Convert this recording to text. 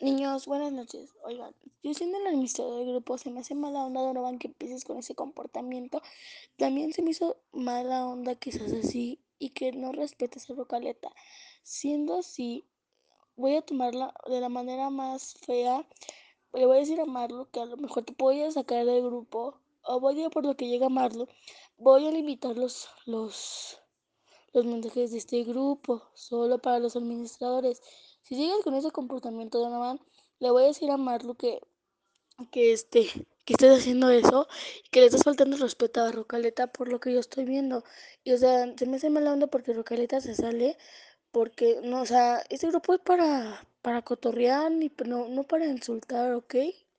Niños, buenas noches. Oigan, yo siendo el administrador del grupo, se me hace mala onda, Donovan, que empieces con ese comportamiento. También se me hizo mala onda que seas así y que no respetes a Rocaleta. Siendo así, voy a tomarla de la manera más fea. Le voy a decir a Marlo que a lo mejor te voy a sacar del grupo. O voy a, por lo que llega Marlo, voy a limitar los mensajes de este grupo, solo para los administradores. Si sigues con ese comportamiento, Donovan, le voy a decir a Marlo que que estés haciendo eso y que le estás faltando el respeto a Rocaleta por lo que yo estoy viendo. Y o sea, se me hace mala onda porque Rocaleta se sale, porque no, o sea, este grupo es para cotorrear y no para insultar, ¿ok?